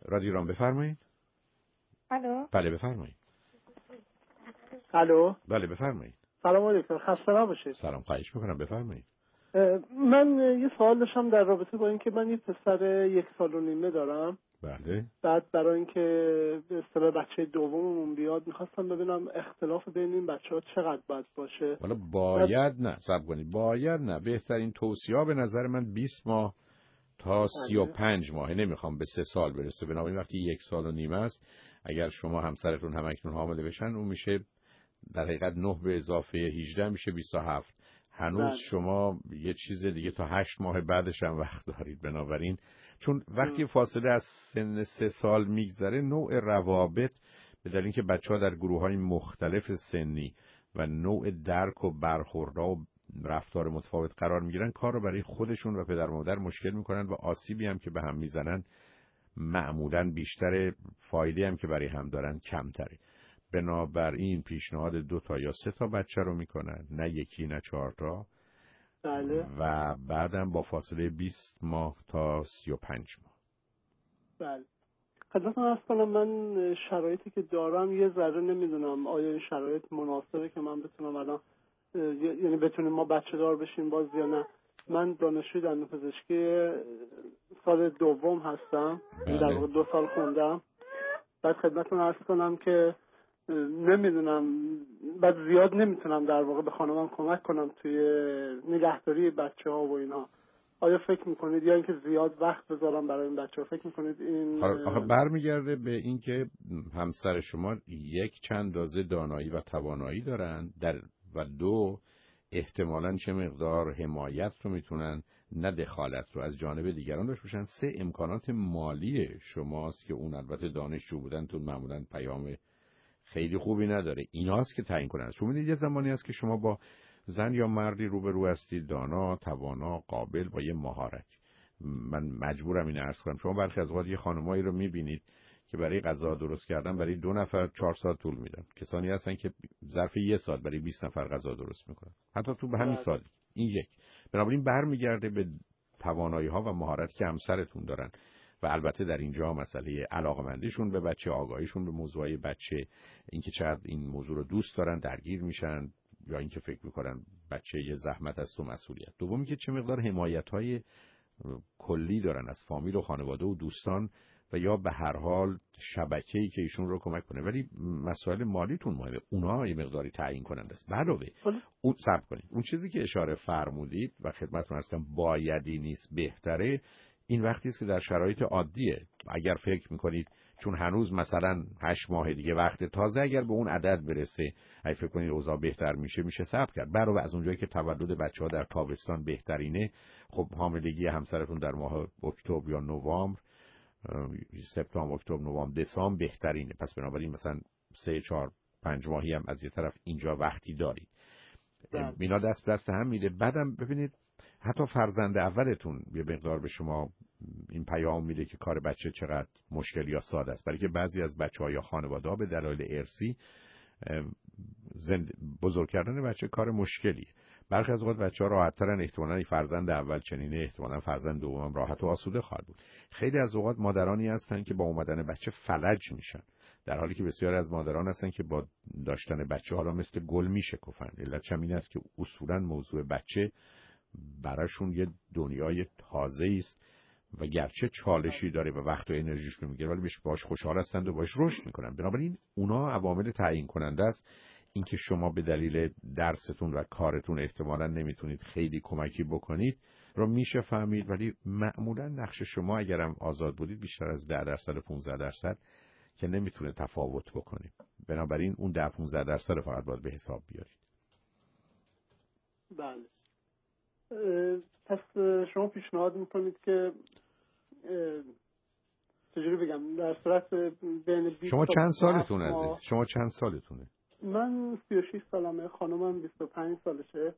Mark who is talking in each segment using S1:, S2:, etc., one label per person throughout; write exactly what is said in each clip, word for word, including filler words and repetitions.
S1: رادیو بفرمایید.
S2: الو.
S1: بله بفرمایید.
S3: الو.
S1: بله بفرمایید.
S3: سلام علیکم. خسته نباشید.
S1: سلام، خواهش میکنم بفرمایید.
S3: من یه سوال داشتم در رابطه با اینکه من یه پسر یک سال و نیمه دارم.
S1: بله.
S3: بعد برای اینکه به اصطلاح بچه دوممون بیاد میخواستم ببینم اختلاف بین این بچه‌ها چقدر باید باشه.
S1: حالا باید نه، صبر کنید. باید نه، بهترین توصیه به نظر من بیست ماه تا سی و پنج ماه، نمیخوام به سه سال برسه. بنابراین وقتی یک سال و نیمه است، اگر شما همسرتون هم اکنون حامله بشن، اون میشه در حقیقت نه به اضافه هجده میشه بیست و هفت. هنوز بله. شما یه چیز دیگه تا هشت ماه بعدش هم وقت دارید. بنابراین چون وقتی فاصله از سن سه سال میگذره، نوع روابط به دلیل اینکه بچه‌ها در گروه‌های مختلف سنی و نوع درک و برخوردها و رفتار متفاوت قرار میگیرن، کار رو برای خودشون و پدر و مادر مشکل میکنن و آسیبی هم که به هم میزنن معمولاً بیشتره، فایده هم که برای هم دارن کمتره. بنابراین پیشنهاد دو تا یا سه تا بچه رو میکنن، نه یکی نه چهار تا.
S3: بله.
S1: و بعدم با فاصله بیست ماه تا سی و پنج ماه.
S3: بله. خدمتتون عرض کنم من شرایطی که دارم یه ذره نمیدونم آیا این شرایط مناسبه که من بتونم الان یعنی بتونیم ما بچه دار بشیم باز یا نه. من دانشجوی دندانپزشکی سال دوم هستم.
S1: بله.
S3: در واقع دو سال خوندم. بعد خدمتتون عرض کنم که نمیدونم بعد زیاد نمیتونم در واقع به خانمم کمک کنم توی نگهداری بچه ها و اینا. آیا فکر میکنید یا اینکه زیاد وقت بذارم برای این بچه ها، فکر میکنید این
S1: آخه برمیگرده به اینکه همسر شما یک چند دازه دانایی و توانایی دارن در و دو احتمالاً چه مقدار حمایت رو میتونن، نه دخالت رو از جانب دیگران داشته باشن. سه امکانات مالی شماست که اون البته دانشجو بودنتون معمولاً پیام خیلی خوبی نداره. ایناست که تعیین کنن. شما می‌بینید یه زمانی هست که شما با زن یا مردی روبرو هستید، دانا، توانا، قابل، با یه مهارت. من مجبورم این عرض کنم، شما برخی از اوقات یه خانمایی رو می‌بینید که برای غذا درست کردن برای دو نفر چهار ساعت طول میدن. کسانی هستن که ظرف یه ساعت برای بیست نفر غذا درست میکنن، حتی تو به همین سال. این یک. بنابراین برمیگرده به توانایی‌ها و مهارتی که همسرتون دارن و البته در اینجا مسئله علاقمندیشون به بچه، آگاهیشون به موضوعی بچه، اینکه چقدر این موضوع رو دوست دارن، درگیر میشن، یا اینکه فکر میکنن بچه یه زحمت است و مسئولیت. دومی که چه مقدار حمایت‌های کلی دارن از فامیل و خانواده و دوستان و یا به هر حال شبکه‌ای که ایشون رو کمک کنه. ولی مسائل مالیتون مهمه، اونها یه مقداری تعیین کننده است. علاوه اون صبر کنید، اون چیزی که اشاره فرمودید و خدمتتون هستم بایدی نیست، بهتره. این وقتی است که در شرایط عادیه. اگر فکر میکنید چون هنوز مثلا هشت ماه دیگه وقت تازه، اگر به اون عدد برسه، اگه فکر کنید اوضاع بهتر میشه، میشه صبر کرد. علاوه از اونجایی که تولد بچه‌ها در تابستان بهترینه، خب حاملگی همسرتون در ماه اکتبر یا نوامبر، سپتامبر، اکتبر، نوامبر، دسامبر بهترینه. پس بنابراین مثلا سه چهار پنج ماهی هم از یه طرف اینجا وقتی دارید. اینا دست دست هم میده. بعدم ببینید حتی فرزند اولتون یه مقدار به شما این پیام میده که کار بچه چقدر مشکل یا ساده است. برای که بعضی از بچه‌ها یا خانواده‌ها به دلایل ارثی زند... بزرگ کردن بچه کار مشکلیه. برخی از اوقات بچه‌ها راحت‌ترن، احتمالاً فرزند اول چنینه، احتمالاً فرزند دوم راحت و آسوده خواهد بود. خیلی از اوقات مادرانی هستن که با اومدن بچه فلج میشن، در حالی که بسیاری از مادران هستن که با داشتن بچه حالا مثل گل میشکفن. علتش هم این است که اصولاً موضوع بچه براشون یه دنیای تازه‌ای است و گرچه چالشی داره و وقت و انرژیش رو میگیره، ولی بهش باش خوشحال هستند و باش رشد میکنن. بنابراین اونا عوامل تعیین کننده است. اینکه شما به دلیل درستون و کارتون احتمالاً نمیتونید خیلی کمکی بکنید رو میشه فهمید، ولی معمولاً نقش شما اگرم آزاد بودید بیشتر از ده درصد و پانزده درصد که نمیتونه تفاوت بکنه. بنابراین اون ده پانزده درصد فقط باید به حساب بیارید.
S3: بله. پس شما پیشنهاد میکنید که چجوری بگم در صورت بین بیست
S1: شما چند سالتون عزیز؟ شما چند سالتونه؟
S3: من سی و شش سالمه، خانومم بیست و پنج سالشه.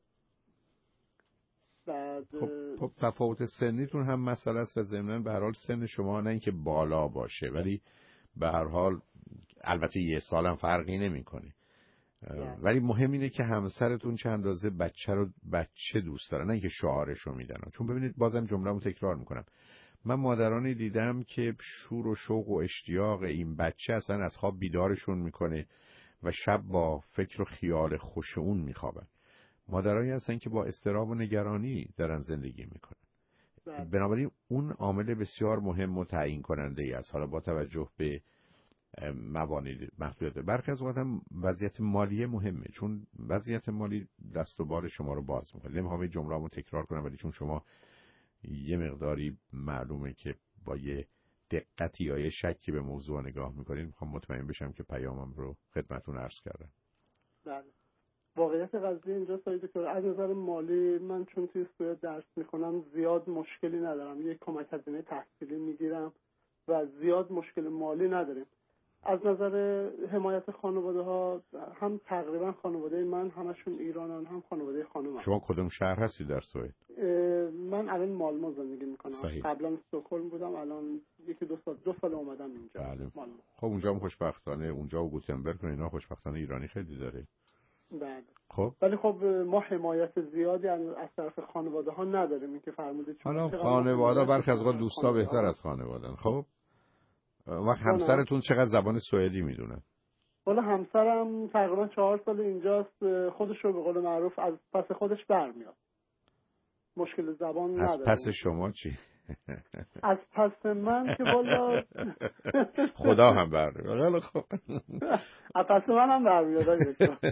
S3: بعد
S1: خب, خب تفاوت سنیتون هم مسئله است و ضمناً به هر حال سن شما نه اینکه بالا باشه، ولی به هر حال البته یه سالم فرقی نمیکنه. ولی مهم اینه که همسرتون چند اندازه بچه رو بچه دوست داره، نه اینکه شعارش رو میدن. چون ببینید بازم جمله‌مو تکرار میکنم، من مادرانی دیدم که شور و شوق و اشتیاق این بچه اصلا از خواب بیدارشون میکنه و شب با فکر و خیال خوش اون میخوابن. مادرایی هستن که با اضطراب و نگرانی دارن زندگی میکنن. بنابراین اون عامل بسیار مهم و تعیین کننده ای است. حالا با توجه به موانع محدودیت، برخی از اوقات هم وضعیت مالی مهمه، چون وضعیت مالی دست و بال شما رو باز میکنه. نمیخوام این جمله‌مو تکرار کنم، ولی چون شما یه مقداری معلومه که با یه دقتی یا یه شکی به موضوع نگاه میکنید، میخوام مطمئن بشم که پیامم رو خدمتتون عرض کردم.
S3: بله. واقعیت قضیه اینجا سایده که از نظر مالی من چون توی سوئد درس میخونم زیاد مشکلی ندارم، یک کمک هزینه تحصیلی میگیرم و زیاد مشکل مالی نداریم. از نظر حمایت خانواده ها هم تقریبا خانواده من همشون ایرانن، هم خانواده خانومم.
S1: شما کدوم شهر هستی در سوئد؟
S3: من الان مالمو زندگی میکنم.
S1: صحیح.
S3: قبلا استکهلم بودم، الان یکی دو سال دو سال اومدم اینجا.
S1: بله.
S3: مالمو.
S1: خب اونجا هم خوشبختانه، اونجا و گوتنبرگ و اینا خوشبختانه ایرانی خیلی داره.
S3: بله.
S1: خب
S3: ولی خب ما حمایت زیادی از طرف خانواده ها نداریم. این که فرمودید
S1: حالا خانواده برخی از اوقات دوستا بهتر از خانواده‌ن. خب و همسرتون چقدر زبان سوئدی میدونه؟
S3: والا همسرم تقریبا چهار سال اینجاست، خودش رو به قول معروف از پس خودش برمیاد، مشکل زبان نداره.
S1: از پس شما چی؟
S3: از پس من که والا
S1: خدا هم برمیاد. خب
S3: از پس من هم برمیاد.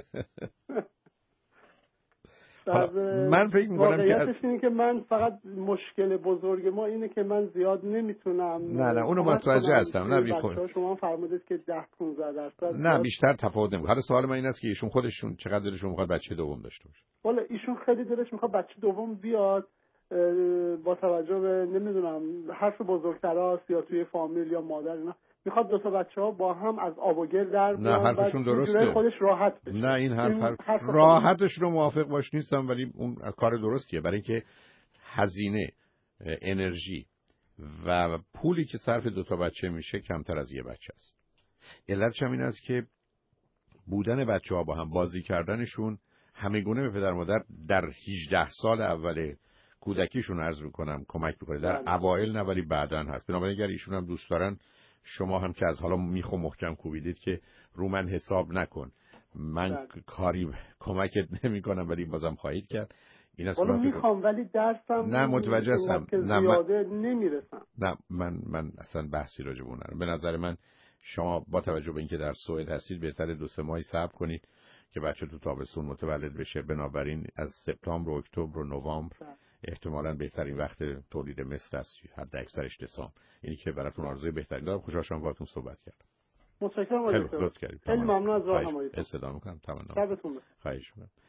S1: من فکر می‌کنم که
S3: واقعیتش اینه که من فقط مشکل بزرگ ما اینه که من زیاد نمیتونم.
S1: نه نه اونو متوجه هستم. نه بیخود
S3: شما فرمودید که ده پانزده درصد.
S1: نه بیشتر تفاوت نمیکنه. حالا سوال من این است که ایشون خودشون چقدر دلشون میخواد بچه دوم داشته باشه؟
S3: والا ایشون خیلی دلش میخواد بچه دوم بیاد، با توجه به نمیدونم حرف بزرگتراست یا توی فامیل یا مادر اینا، میخواد دو تا بچه‌ها با هم از آب و گل در بیان.
S1: نه حرفشون درسته،
S3: خودش راحت بشه.
S1: نه این حرف,
S3: این
S1: حرف...
S3: حرف
S1: راحتش رو موافق باش نیستم، ولی اون کار درستیه، برای اینکه هزینه، انرژی و پولی که صرف دو تا بچه میشه کمتر از یه بچه است. علتش هم این است که بودن بچه‌ها با هم، بازی کردنشون همگونه به پدر مادر در هجده سال اول کودکیشون عرض میکنم کمک میکنه. در اوایل نه ولی بعداً هست. بنابراین اگر ایشون هم دوست دارن، شما هم که از حالا میخو محکم کوبیدید که رو من حساب نکن، من
S3: بله.
S1: کاری کمکت نمی کنم ولی بازم خواهید کرد. این است
S3: ولی میخوام ولی درسم
S1: نه متوجه هستم.
S3: نه زیاده من... نمیرسم.
S1: نه من من اصلا بحثی راجع به اون ندارم. به نظر من شما با توجه به اینکه در سوئد هستید بهتره دو سه ماهی صبر کنید که بچه تو تابستون متولد بشه. بنابراین از سپتامبر و اکتبر و نوامبر احتمالاً بهترین وقت تولید مثل است، حد اکثرش دسامبر. اینی که براتون آرزوی بهترین دارم. خوشحال شدم باهاتون صحبت کردم.
S3: متشکرم.
S1: خیلی لطف کردید.
S3: خیلی ممنون از راهنماییتون.
S1: استفاده می‌کنم. تمام.
S3: شبتون بخیر.
S1: خواهش می‌کنم.